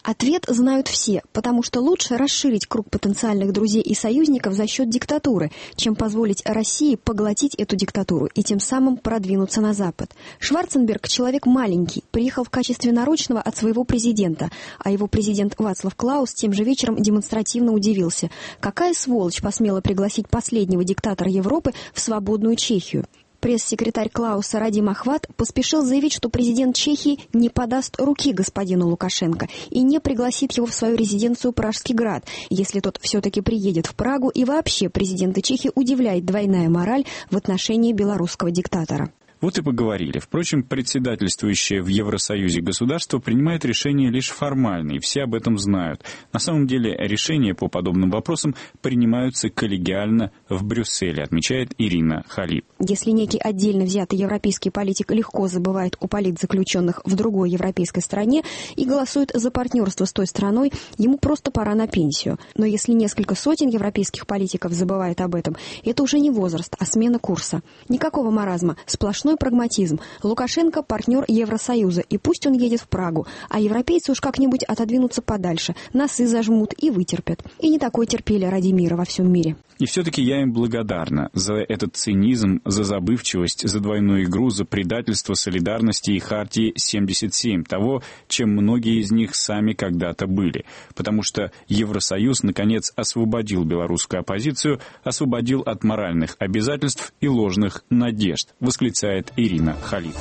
Ответ знают все, потому что лучше расширить круг потенциальных друзей и союзников за счет диктатуры, чем позволить России поглотить эту диктатуру и тем самым продвинуться на Запад. Шварценберг – человек маленький, приехал в качестве нарочного от своего президента, а его президент Вацлав Клаус тем же вечером демонстративно удивился. Какая сволочь посмела пригласить последнего диктатора Европы в свободную Чехию? Пресс-секретарь Клауса Радим Ахват поспешил заявить, что президент Чехии не подаст руки господину Лукашенко и не пригласит его в свою резиденцию Пражский град, если тот все-таки приедет в Прагу, и вообще президента Чехии удивляет двойная мораль в отношении белорусского диктатора. Вот и поговорили. Впрочем, председательствующее в Евросоюзе государство принимает решения лишь формальные, все об этом знают. На самом деле решения по подобным вопросам принимаются коллегиально в Брюсселе, отмечает Ирина Халип. Если некий отдельно взятый европейский политик легко забывает о политзаключенных в другой европейской стране и голосует за партнерство с той страной, ему просто пора на пенсию. Но если несколько сотен европейских политиков забывает об этом, это уже не возраст, а смена курса. Никакого маразма, сплошной прагматизм. Лукашенко – партнер Евросоюза, и пусть он едет в Прагу, а европейцы уж как-нибудь отодвинутся подальше, носы зажмут и вытерпят. И не такое терпели ради мира во всем мире. И все-таки я им благодарна за этот цинизм, за забывчивость, за двойную игру, за предательство солидарности и хартии семьдесят семь, того, чем многие из них сами когда-то были. Потому что Евросоюз, наконец, освободил белорусскую оппозицию, освободил от моральных обязательств и ложных надежд, восклицает Ирина Халип.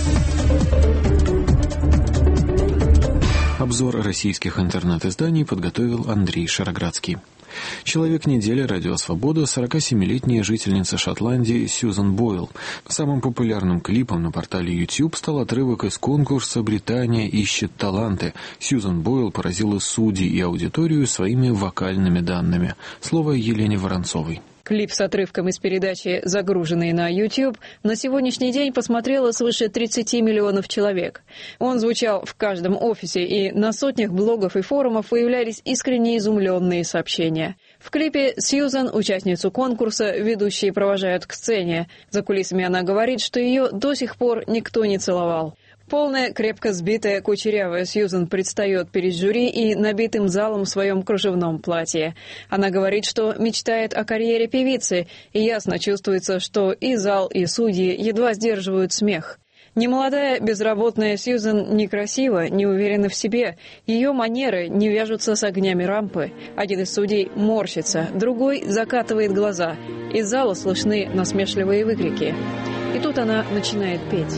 Обзор российских интернет-изданий подготовил Андрей Шароградский. Человек недели «Радио Свобода» — сорокасемилетняя жительница Шотландии Сьюзан Бойл. Самым популярным клипом на портале YouTube стал отрывок из конкурса «Британия ищет таланты». Сьюзан Бойл поразила судей и аудиторию своими вокальными данными. Слово Елене Воронцовой. Клип с отрывком из передачи, загруженный на YouTube, на сегодняшний день посмотрело свыше тридцати миллионов человек. Он звучал в каждом офисе, и на сотнях блогов и форумов появлялись искренне изумленные сообщения. В клипе Сьюзан, участницу конкурса, ведущие провожают к сцене. За кулисами она говорит, что ее до сих пор никто не целовал. Полная, крепко сбитая, кучерявая Сьюзан предстает перед жюри и набитым залом в своем кружевном платье. Она говорит, что мечтает о карьере певицы, и ясно чувствуется, что и зал, и судьи едва сдерживают смех. Немолодая, безработная Сьюзан некрасива, не уверена в себе. Ее манеры не вяжутся с огнями рампы. Один из судей морщится, другой закатывает глаза. Из зала слышны насмешливые выкрики. И тут она начинает петь.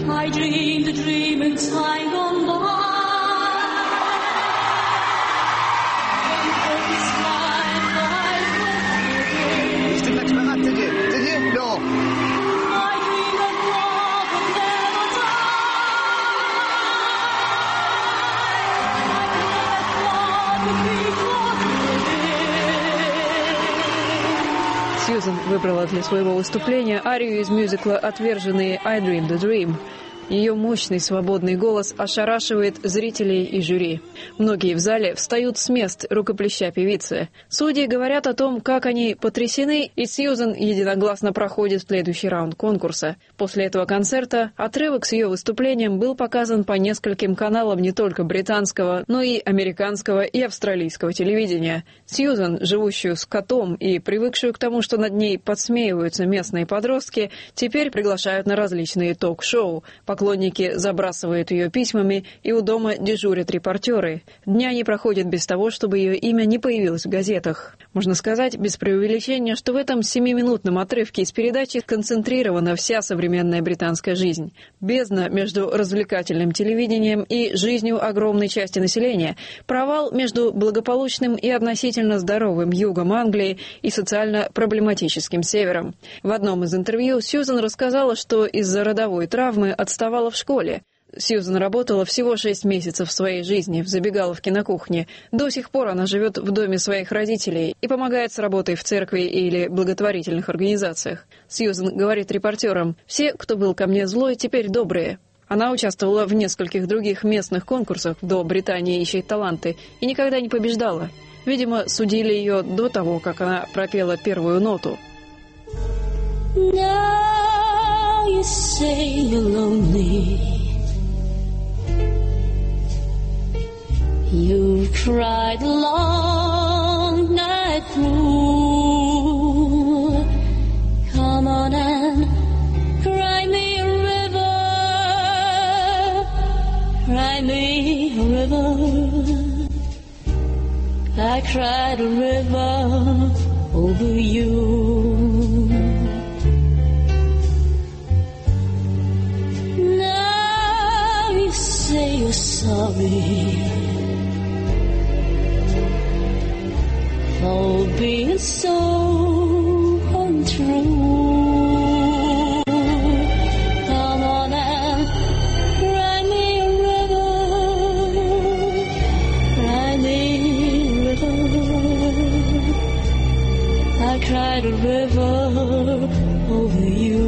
Сьюзан выбрала для своего выступления арию из мюзикла «Отверженные» «I Dream the Dream». Ее мощный свободный голос ошарашивает зрителей и жюри. Многие в зале встают с мест, рукоплеща певицы. Судьи говорят о том, как они потрясены, и Сьюзан единогласно проходит в следующий раунд конкурса. После этого концерта отрывок с ее выступлением был показан по нескольким каналам не только британского, но и американского и австралийского телевидения. Сьюзан, живущую с котом и привыкшую к тому, что над ней подсмеиваются местные подростки, теперь приглашают на различные ток-шоу. Поклонники забрасывают ее письмами, и у дома дежурят репортеры. Дня не проходит без того, чтобы ее имя не появилось в газетах. Можно сказать, без преувеличения, что в этом семиминутном отрывке из передачи концентрирована вся современная британская жизнь. Бездна между развлекательным телевидением и жизнью огромной части населения. Провал между благополучным и относительно здоровым югом Англии и социально проблематическим севером. В одном из интервью Сьюзан рассказала, что из-за родовой травмы отставала в школе. Сьюзан работала всего шесть месяцев в своей жизни в забегаловке на кухне. До сих пор она живет в доме своих родителей и помогает с работой в церкви или благотворительных организациях. Сьюзан говорит репортерам: «Все, кто был ко мне злой, теперь добрые». Она участвовала в нескольких других местных конкурсах до «Британия ищет таланты» и никогда не побеждала. Видимо, судили ее до того, как она пропела первую ноту. Now you say you're lonely. You've cried the long night through. Come on and cry me a river, cry me a river. I cried a river over you. Now you say you're sorry for being so untrue. Come on and cry me a river, cry me a river. I cried a river over you.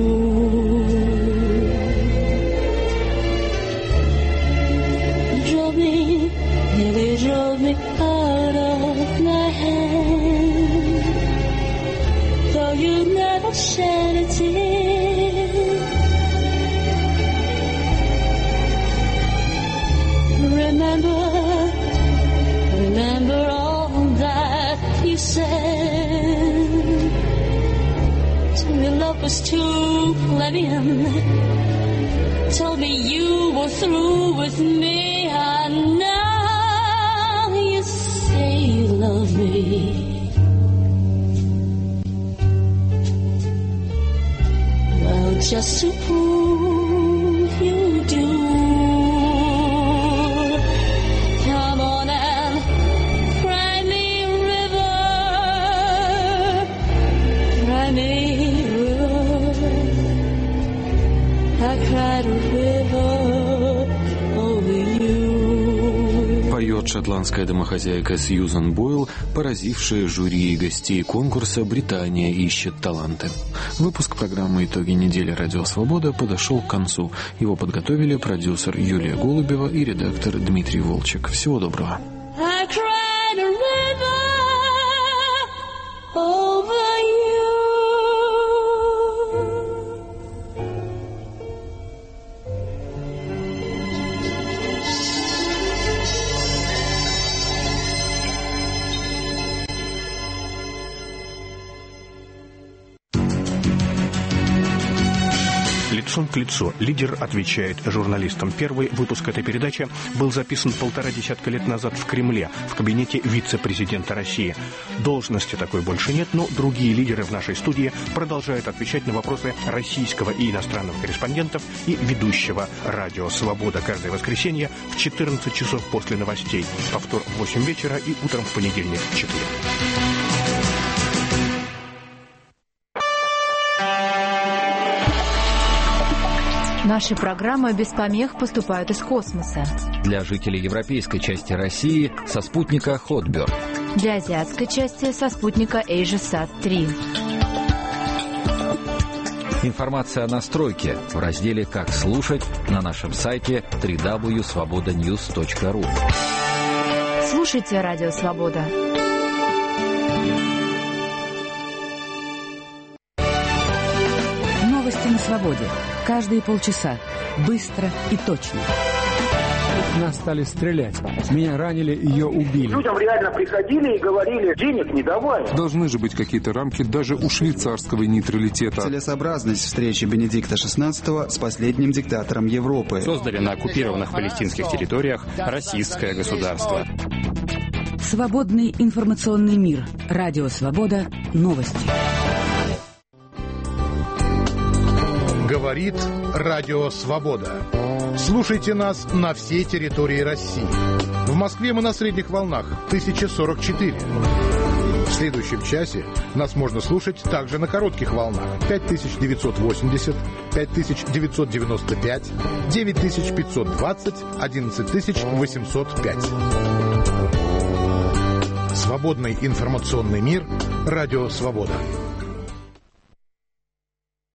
You drove me, nearly drove me out of my head, though you never shed a tear. Remember, remember all that you said. Told me love was too plebeian. Told me you were through with me, and now you say you love me. Well, just to prove you do, come on and cry me a river, cry me a river. I cried a river over you. Поет шотландская домохозяйка Сьюзан Бойл, поразившая жюри и гостей конкурса «Британия ищет таланты». Выпуск программы «Итоги недели. Радио Свобода» подошел к концу. Его подготовили продюсер Юлия Голубева и редактор Дмитрий Волчек. Всего доброго. I cried a river over you. Лицом к лицу. Лидер отвечает журналистам. Первый выпуск этой передачи был записан полтора десятка лет назад в Кремле, в кабинете вице-президента России. Должности такой больше нет, но другие лидеры в нашей студии продолжают отвечать на вопросы российского и иностранных корреспондентов и ведущего радио «Свобода» каждое воскресенье в четырнадцать часов после новостей. Повтор в восемь вечера и утром в понедельник в четыре. Наши программы без помех поступают из космоса. Для жителей европейской части России со спутника Hotbird. Для азиатской части со спутника AsiaSat три. Информация о настройке в разделе «Как слушать» на нашем сайте дабл ю дабл ю дабл ю точка свобода ньюс точка ру. Слушайте Радио Свобода. Новости на свободе. Каждые полчаса. Быстро и точно. Нас стали стрелять. Меня ранили, ее убили. Людям реально приходили и говорили, денег не давай. Должны же быть какие-то рамки даже у швейцарского нейтралитета. Целесообразность встречи Бенедикта шестнадцатого с последним диктатором Европы. Создали на оккупированных палестинских территориях российское государство. Свободный информационный мир. Радио Свобода. Новости. Говорит Радио Свобода. Слушайте нас на всей территории России. В Москве мы на средних волнах тысяча сорок четыре. В следующем часе нас можно слушать также на коротких волнах пять тысяч девятьсот восемьдесят, пять тысяч девятьсот девяносто пять, девять тысяч пятьсот двадцать, одиннадцать тысяч восемьсот пять. Свободный информационный мир. Радио Свобода.